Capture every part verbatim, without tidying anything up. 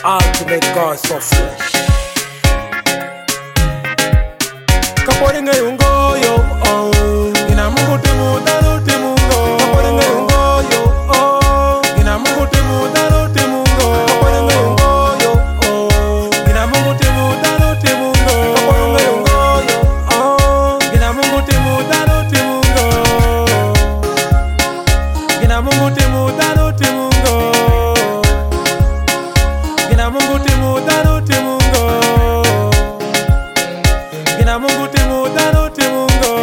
ultimate God so fresh. Kaporinga yungo yo oh, ina Mungu timu daru timu go. Kaporinga yungo yo oh, ina Mungu timu daru timu go. Kaporinga yungo yo oh, ina Mungu timu daru timu go. Kaporinga yungo yo oh, ina Mungu timu daru timu go. Ina Mungu timu daru timu go. Ina Mungu timu daru timu go. Ina Mungu timu daru timu go.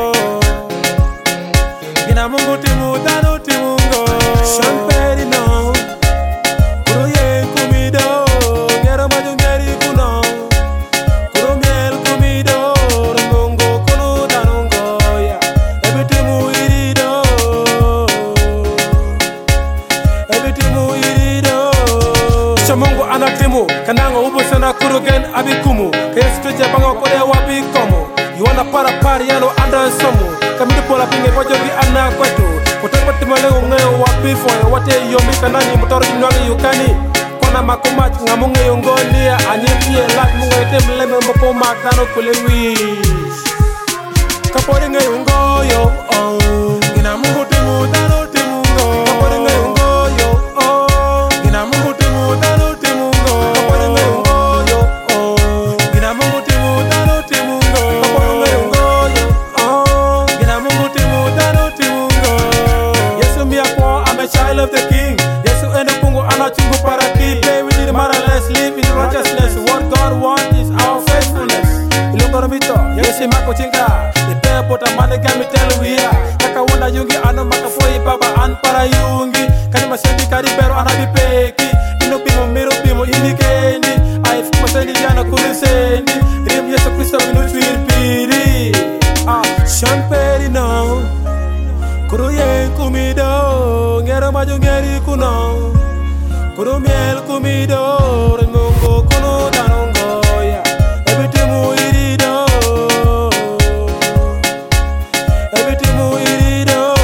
Ina Mungu timu daru timu go. Champagne no, kuro ye kumido, ngero majungeri kuno, kuro miel kumido, rungongo kuno danungo ya, ebi timu irido, ebi timu irido. Chamungu anatimu, kanango ubu sana kuro gen abikumu, kayespeje bango kore wabi komo. You wanna para pari yano anda somu, kami dipola pinge pajogi ana kwetu. Kutepa timale unge wabi foye, wate yomi kanani mutoro jinwangi yukani. Kona makumat ngamunge yungonia, anyimye lak munga item leme moko magdano kulewis. Kaporinge yungo yo oh, ina Mungu timu daru timu go. Kaporinge yungo yo oh, ina Mungu timu daru timu go. Kaporinge yungo yo oh, ina Mungu timu daru timu go. Kaporinge yungo yo oh, ina Mungu timu daru timu go. Yesu miyapo, I'm a child of the King. Yesu ene kungu anachungu para ki. Play with the motherless, live in righteousness. What God wants is our faithfulness. Ilongoro mito, Yesu mako chinga. Ipe pota mane gami telu ya. Kaka wanda yungi ano makafoi baba an para yungi. Kani masendi kari pero anabipeki. Ino bimo miro bimo indikendi. Aifu masendi jana kurisendi. Rim Yesu Kristo minu twirpiri. Ah, champagne no, kuro ye kumido, ngero majungeri kuno, kuro miel kumido, rengongo kuno danongo ya, ebi timu irido, ebi timu irido.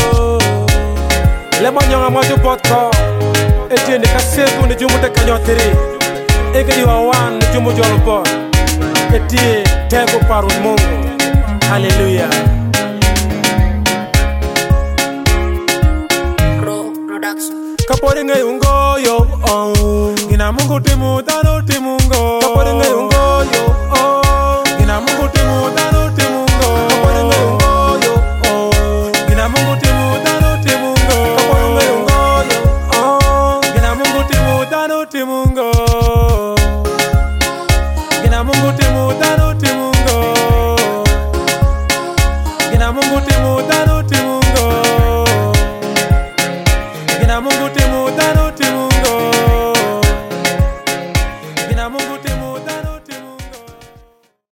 Le manyonga maju potko, etiende kaseku ni jumu te kanyotiri, ege diwa wan ni jumu jolpo, etie tego paru Mungu. Hallelujah. Kaporinga yungo yo oh, ina Mungu timu daru timu go. Kaporinga yungo yo oh, ina Mungu timu daru timu go. Kaporinga yungo yo oh, ina Mungu timu daru timu go. Kaporinga yungo yo oh, ina Mungu timu daru timu go. Ina Mungu timu daru timu go. Ina Mungu timu daru